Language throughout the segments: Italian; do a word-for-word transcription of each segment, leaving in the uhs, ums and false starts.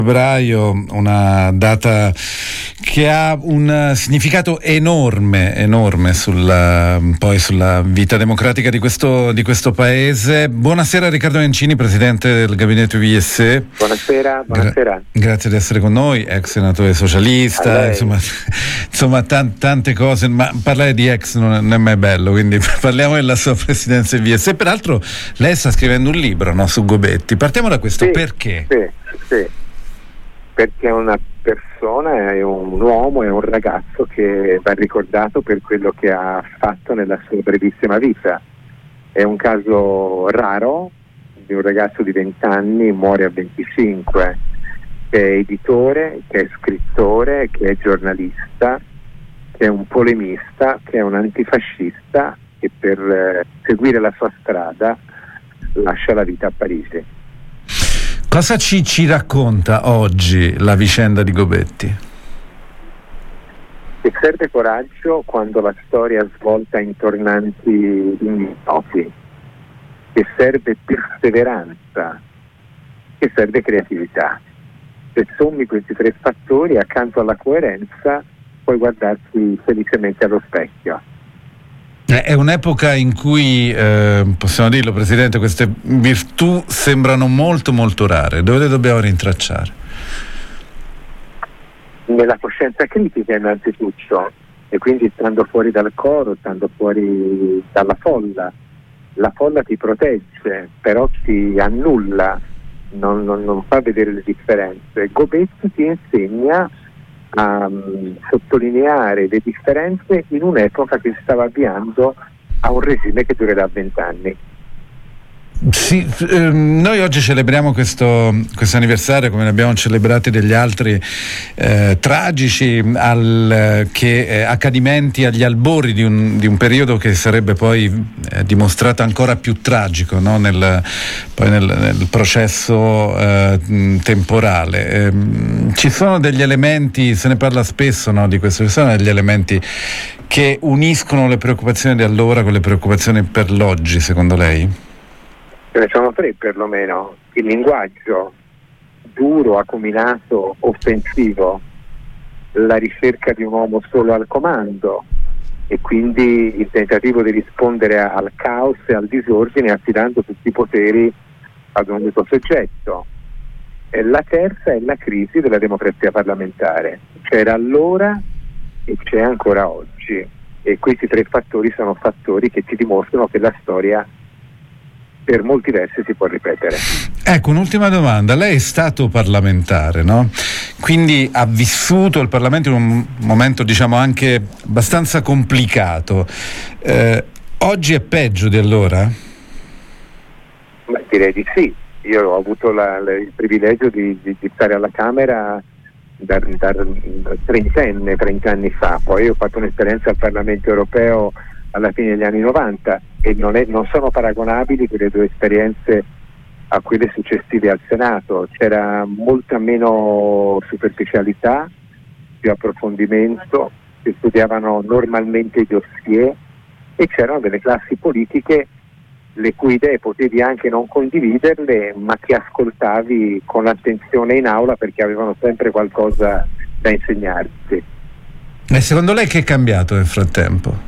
Febbraio, una data che ha un significato enorme, enorme sulla, poi sulla vita democratica di questo, di questo paese. Buonasera Riccardo Nencini, presidente del gabinetto U V S. Buonasera, buonasera. Gra- grazie di essere con noi, ex senatore socialista, insomma, insomma t- tante cose, ma parlare di ex non è, non è mai bello, quindi parliamo della sua presidenza U V S. E peraltro lei sta scrivendo un libro, no, su Gobetti. Partiamo da questo, sì, perché? Sì, sì. Perché è una persona, è un uomo, è un ragazzo che va ricordato per quello che ha fatto nella sua brevissima vita. È un caso raro di un ragazzo di venti anni, muore a venticinque, che è editore, che è scrittore, che è giornalista, che è un polemista, che è un antifascista e per eh, seguire la sua strada lascia la vita a Parigi. Cosa ci, ci racconta oggi la vicenda di Gobetti? Che serve coraggio quando la storia svolta in tornanti ignoti, che serve perseveranza, che serve creatività. Se sommi questi tre fattori, accanto alla coerenza, puoi guardarsi felicemente allo specchio. È un'epoca in cui, eh, possiamo dirlo Presidente, queste virtù sembrano molto molto rare. Dove le dobbiamo rintracciare? Nella coscienza critica innanzitutto, e quindi stando fuori dal coro, stando fuori dalla folla. La folla ti protegge, però ti annulla, non, non, non fa vedere le differenze. Gobetti ti insegna a um, sottolineare le differenze in un'epoca che stava avviando a un regime che durerà vent'anni. Sì, ehm, noi oggi celebriamo questo questo anniversario come ne abbiamo celebrati degli altri eh, tragici al, che eh, accadimenti agli albori di un, di un periodo che sarebbe poi eh, dimostrato ancora più tragico, no? nel, poi nel, nel processo eh, temporale. Eh, ci sono degli elementi, se ne parla spesso, no, di questo, ci sono degli elementi che uniscono le preoccupazioni di allora con le preoccupazioni per l'oggi, secondo lei? Ce ne sono tre perlomeno. Il linguaggio duro, acuminato, offensivo, la ricerca di un uomo solo al comando e quindi il tentativo di rispondere al caos e al disordine affidando tutti i poteri ad un unico soggetto. E la terza è la crisi della democrazia parlamentare. C'era allora e c'è ancora oggi. E questi tre fattori sono fattori che ci dimostrano che la storia per molti versi si può ripetere. Ecco, un'ultima domanda. Lei è stato parlamentare, no? Quindi ha vissuto il Parlamento in un momento, diciamo, anche abbastanza complicato. Eh, oggi è peggio di allora? Beh, direi di sì. Io ho avuto la, la, il privilegio di, di, di stare alla Camera da, da, da trentenne, trent'anni fa. Poi ho fatto un'esperienza al Parlamento europeo alla fine degli anni novanta e non, è, non sono paragonabili quelle due esperienze a quelle successive al Senato. C'era molta meno superficialità, più approfondimento, si studiavano normalmente i dossier e c'erano delle classi politiche le cui idee potevi anche non condividerle, ma che ascoltavi con attenzione in aula perché avevano sempre qualcosa da insegnarti. E secondo lei che è cambiato nel frattempo?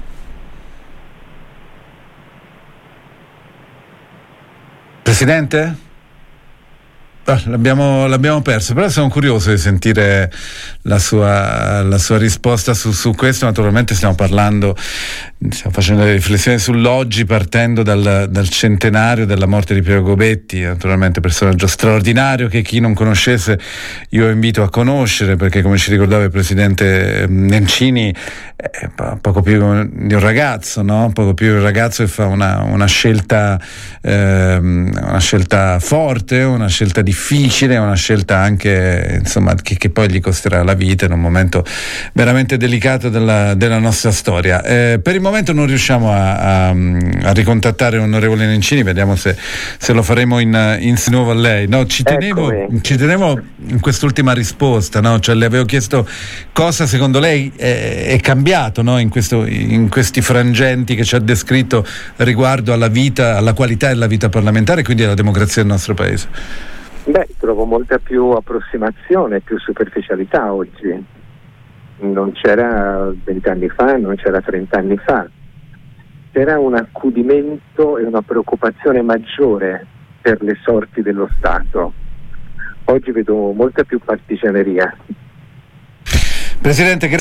Presidente? Ah, l'abbiamo, l'abbiamo perso, però sono curioso di sentire la sua, la sua risposta su, su questo. Naturalmente stiamo parlando, stiamo facendo delle riflessioni sull'oggi partendo dal, dal centenario della morte di Piero Gobetti, naturalmente personaggio straordinario che chi non conoscesse io invito a conoscere, perché come ci ricordava il presidente Nencini è poco più di un ragazzo, no? Poco più di un ragazzo che fa una, una scelta ehm, una scelta forte, una scelta difficile, una scelta anche insomma che, che poi gli costerà la vita in un momento veramente delicato della, della nostra storia. Eh, per il momento non riusciamo a, a, a ricontattare l'onorevole Nencini, vediamo se, se lo faremo in, in nuovo a lei. No, ci tenevo, ci tenevo in quest'ultima risposta, no? Cioè, le avevo chiesto cosa secondo lei è, è cambiato, no? in, questo, in questi frangenti che ci ha descritto riguardo alla vita, alla qualità della vita parlamentare e quindi alla democrazia del nostro paese. Beh, trovo molta più approssimazione, più superficialità oggi. Non c'era vent'anni fa, non c'era trent'anni fa. C'era un accudimento e una preoccupazione maggiore per le sorti dello Stato. Oggi vedo molta più partigianeria. Presidente,